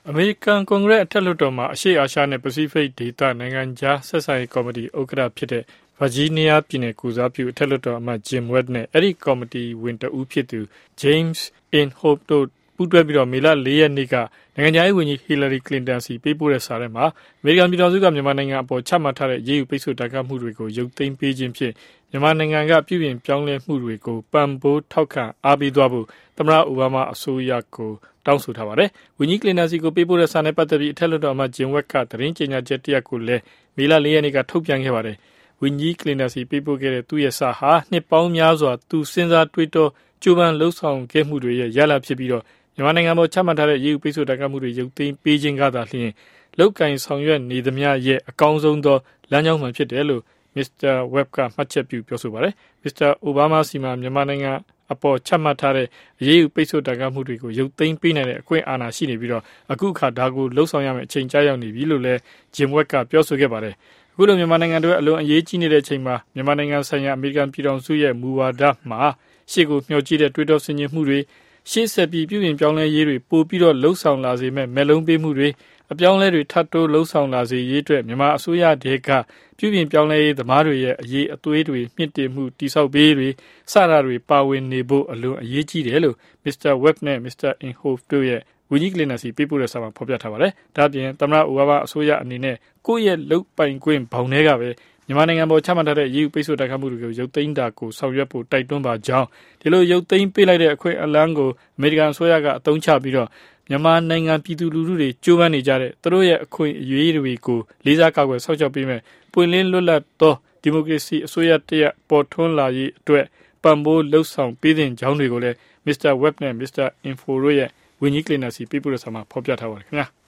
အမေရိကန်ကွန်ဂရက်အထက်လွှတ်တော်မှာအရှေ့အာရှနဲ့ပစိဖိတ်ဒေသနိုင်ငံခြားဆက်ဆံရေးကော်မတီဥက္ကဋ္ဌဖြစ်တဲ့ဗာဂျီးနီးယားပြည်နယ်ကိုစားပြုအထက်လွှတ်တော်အမတ် Jim Webb နဲ့အဲ့ဒီကော်မတီဝင်တဦးဖြစ်သူ James Inhofe တို့ပူးတွဲပြီးမေလ 4 ရက်နေ့ကနိုင်ငံခြားရေးဝန်ကြီး Hillary Clinton စီပေးပို့တဲ့စာထဲမှာအမေရိကန်ပြည်ထောင်စုကမြန်မာနိုင်ငံအပေါ်ချမှတ်ထားတဲ့အရေးယူပိတ်ဆို့တိုက်ခိုက်မှုတွေကိုရုပ်သိမ်းပေးခြင်းဖြင့်မြန်မာနိုင်ငံကပြုပြင်ပြောင်းလဲမှုတွေကိုပံ့ပိုးထောက်ခံအားပေးသွားဖို့သမ္မတအိုဘားမားအစိုးရကိုတောင်းဆိုထားပါတယ်။ဝန်ကြီးကလင်တန်စီကိုပေးပို့တဲ့စာနဲ့ပတ်သက်ပြီးအထက်လွှတ်တော်အမတ် Jim Webb ကသတင်းကြေညာချက်တစ်ရပ်ကိုလည်းမေလ 4 ရက်နေ့ကထုတ်ပြန်ခဲ့ပါတယ်။ဝန်ကြီးကလင်တန်စီပေးပို့ခဲ့တဲ့သူ့ရဲ့စာဟာနှစ်ပေါင်းများစွာသူစဉ်းစားတွေးတောကြိုးပမ်းလှုပ်ဆောင်ခဲ့မှုတွေရဲ့ရလဒ်ဖြစ်ပြီးတော့မြန်မာနိုင်ငံပေါ်ချမှတ်ထားတဲ့အရေးယူပိတ်ဆို့တိုက်ခိုက်မှုတွေရုပ်သိမ်းပေးခြင်းကသာလျှင်လောက်ကင်ဆောင်ရွက်နေသမျှရဲ့အကောင်းဆုံးသောလမ်းကြောင်းမှဖြစ်တယ်လို့ Mr. Webb ကမှတ်ချက်ပြုပြောဆိုပါတယ်။ Mr. Obama စီမှာမြန်မာနိုင်ငံအပေါ်ချမှတ်ထားတဲ့အရေးယူပိတ်ဆို့တိုက်ခိုက်မှုတွေကိုရုပ်သိမ်းပေးနိုင်တဲ့အခွင့်အာဏာရှိနေပြီးတော့အခုအခါဒါကိုလှုပ်ဆောင်ရမယ့်အချိန်ကြာရောက်နေပြီလို့လည်း Jim Webb ကပြောဆိုခဲ့ပါတယ်။အခုလိုမြန်မာနိုင်ငံတွေအလွန်အရေးကြီးနေတဲ့အချိန်မှာမြန်မာနိုင်ငံဆိုင်ရာအမေရိကန်ပြည်ထောင်စုရဲ့မူဝါဒမှာရှေ့ကိုမျှော်ကြည့်တဲ့တွေးတောဆင်ခြင်မှုတွေရှေ့ဆက်ပြီးပြုပြင်ပြောင်းလဲရေးတွေပို့ပြီးတော့လှုပ်ဆောင်လာစေမဲ့မဲလုံးပေးမှုတွေအပြောင်းလဲတွေထပ်တိုးလှုပ်ဆောင်လာစေရေးအတွက်မြန်မာအစိုးရဒေကပြုပြင်ပြောင်းလဲရေးသမားတွေရဲ့အရေးအသွေးတွေမြင့်တင်မှုတိဆောက်ပေးတွေစတာတွေပါဝင်နေဖို့အလွန်အရေးကြီးတယ်လို့ Mr. Webb နဲ့ Mr. Inhofe တို့ရဲ့ဝန်ကြီးကလင်တန်စီပေးပို့တဲ့စာမှာဖော်ပြထားပါတယ်။ဒါ့အပြင်သမ္မတအိုဘားမားအစိုးရအနေနဲ့ကိုယ့်ရဲ့လုပ်ပိုင်ခွင့်ဘောင်ထဲကပဲမြန်မာနိုင်ငံပေါ်ချမှတ်ထားတဲ့အရေးယူပိတ်ဆို့တိုက်ခိုက်မှုတွေကိုရုပ်သိမ်းတာကိုဆောင်ရွက်ဖို့တိုက်တွန်းပါကြောင်းဒီလိုရုပ်သိမ်းပေးလိုက်တဲ့အခွင့်အလမ်းကိုအမေရိကန်အစိုးရကအသုံးချပြီးတော့မြန်မာနိုင်ငံပြည်သူလူထုတွေကြိုးပမ်းနေကြတဲ့သူတို့ရဲ့အခွင့်အရေးတွေကိုလေးစားကာကွယ်ဆောက်ရှောက်ပေးမယ်ပွင့်လင်းလွတ်လပ်သောဒီမိုကရေစီအစိုးရတရက်ပေါ်ထွန်းလာရေးအတွက်ပံ့ပိုးလှုပ်ဆောင်ပေးတဲ့ကြောင်းတွေကိုလည်း Mr. Webb နဲ့ Mr. Info တို့ရဲ့ဝန်ကြီးကလင်တန်စီပေးပို့တဲ့စာမှာဖော်ပြထားပါတယ်ခင်ဗျာ။